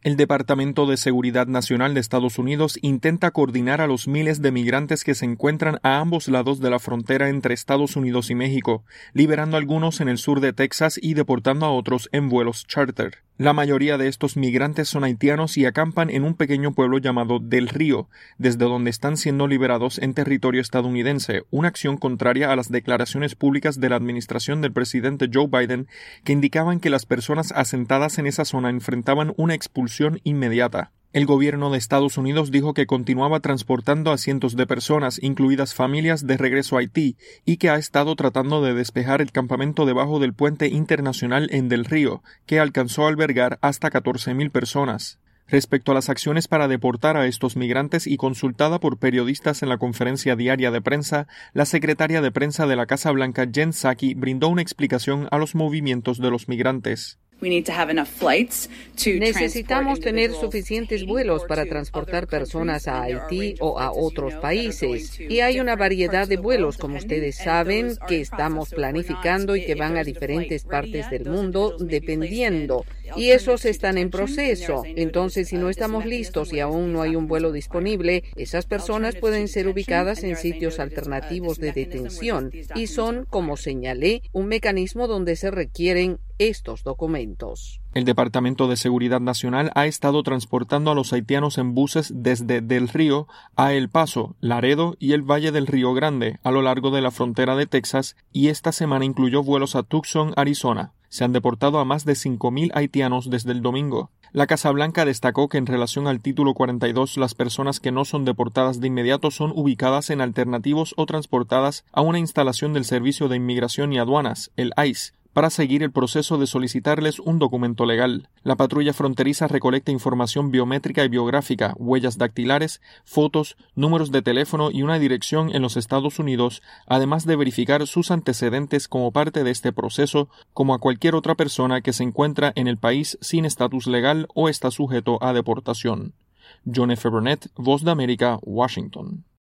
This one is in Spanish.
El Departamento de Seguridad Nacional de Estados Unidos intenta coordinar a los miles de migrantes que se encuentran a ambos lados de la frontera entre Estados Unidos y México, liberando a algunos en el sur de Texas y deportando a otros en vuelos charter. La mayoría de estos migrantes son haitianos y acampan en un pequeño pueblo llamado Del Río, desde donde están siendo liberados en territorio estadounidense, una acción contraria a las declaraciones públicas de la administración del presidente Joe Biden que indicaban que las personas asentadas en esa zona enfrentaban una expulsión inmediata. El gobierno de Estados Unidos dijo que continuaba transportando a cientos de personas, incluidas familias, de regreso a Haití y que ha estado tratando de despejar el campamento debajo del puente internacional en Del Río, que alcanzó a albergar hasta 14,000 personas. Respecto a las acciones para deportar a estos migrantes y consultada por periodistas en la conferencia diaria de prensa, la secretaria de prensa de la Casa Blanca, Jen Psaki, brindó una explicación a los movimientos de los migrantes. Necesitamos tener suficientes vuelos para transportar personas a Haití o a otros países. Y hay una variedad de vuelos, como ustedes saben, que estamos planificando y que van a diferentes partes del mundo, dependiendo. Y esos están en proceso. Entonces, si no estamos listos y aún no hay un vuelo disponible, esas personas pueden ser ubicadas en sitios alternativos de detención. Y son, como señalé, un mecanismo donde se requieren estos documentos. El Departamento de Seguridad Nacional ha estado transportando a los haitianos en buses desde Del Río a El Paso, Laredo y el Valle del Río Grande, a lo largo de la frontera de Texas, y esta semana incluyó vuelos a Tucson, Arizona. Se han deportado a más de 5,000 haitianos desde el domingo. La Casa Blanca destacó que en relación al Título 42, las personas que no son deportadas de inmediato son ubicadas en alternativos o transportadas a una instalación del Servicio de Inmigración y Aduanas, el ICE, para seguir el proceso de solicitarles un documento legal. La patrulla fronteriza recolecta información biométrica y biográfica, huellas dactilares, fotos, números de teléfono y una dirección en los Estados Unidos, además de verificar sus antecedentes como parte de este proceso, como a cualquier otra persona que se encuentra en el país sin estatus legal o está sujeto a deportación. John F. Burnett, Voz de América, Washington.